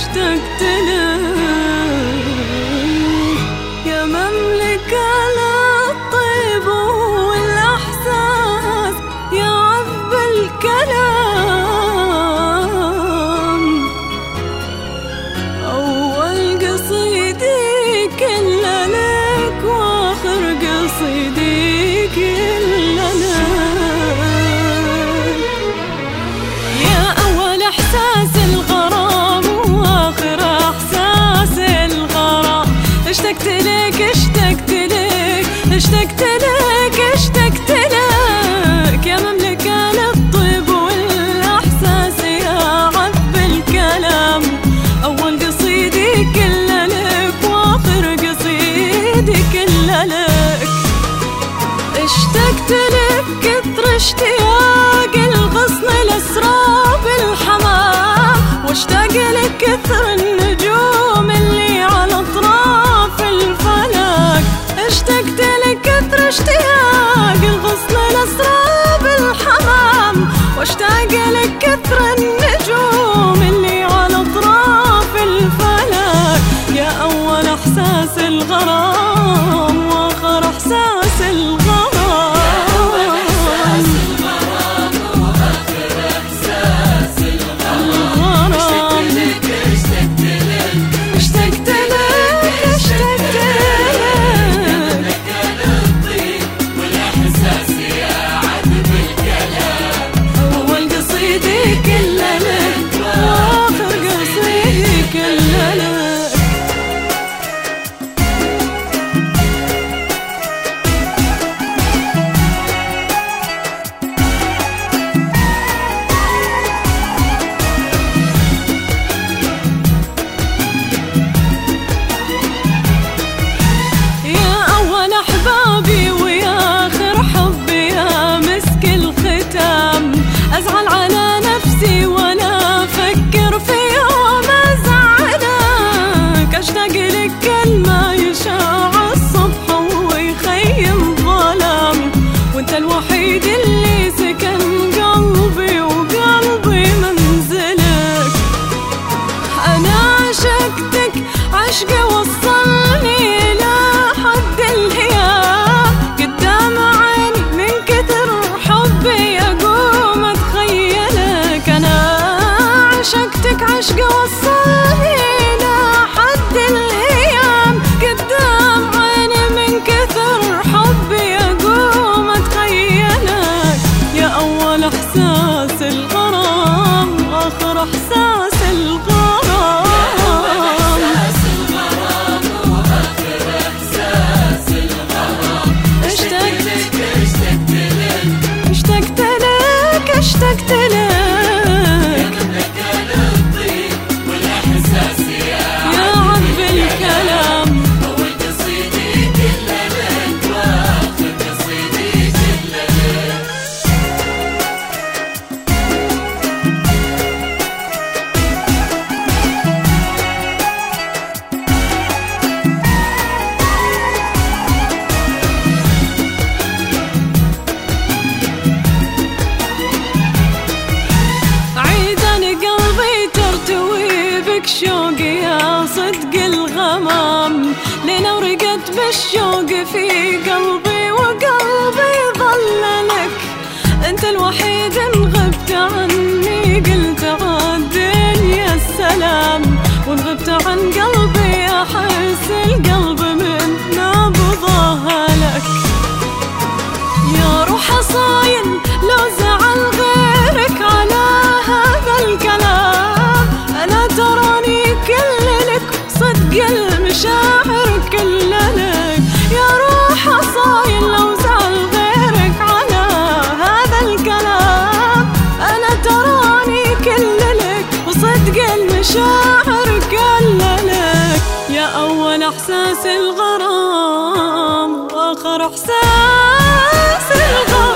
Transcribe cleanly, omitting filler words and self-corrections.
اشتقت لك يا مملكة للطيب والإحساس يا عذب الكلام. أول قصيدي كله لك وآخر قصيدي كله لك. يا أول إحساس الغرام وآخر إحساس الغرام. اشتقت لك اشتقت لك اشتقت لك اشتقت لك يا مملكة للطيب والإحساس يا عذب الكلام. أول قصيدي كله لك وآخر قصيدي كله لك. اشتقت لك كثر اشتياق الغصن الأسراب الحمام. واشتاق لك كثر النجوم اللي على أطراف الفلك. اشتقت لك كثر اشتياق الغصن الأسراب الحمام. واشتاق لك كثر النجوم اللي على أطراف الفلك. يا أول إحساس الغرام وآخر إحساس الغرام. أزعل على نفسي ولا أفكر في يوم أزعلك. أشتاق لك كلمة يشاع الصبح ويخيم ظلام. وانت الوحيد اللي سكن قلبي وقلبي منزلك. أنا عشقتك عشق وصلني إلى حد الهيام. قدام عيني من كثر حبي عشقتك عشق وصلني إلى حد الهيام. قدام عيني من كثر حبي أقوم أتخيلك. يا أول إحساس الغرام وآخر إحساس الغرام. اشتقت لك اشتقت لك اشتقت لك شوقي يا صدق الغمام. ليلة ورقت بالشوق في قلبي وقلبي ظل لك. انت الوحيد ان غبت عني قلت عالدنيا السلام. وان غبت عن قلبي احس القلب من نبضها لك. يا روح صاين لو زعل غيرك على هذا الكلام. انا تراني كل لك صدق المشاعر كل لك. يا روح صاين لو زعل غيرك على هذا الكلام. انا تراني كل لك وصدق المشاعر كل لك. يا اول احساس الغرام واخر احساس الغرام.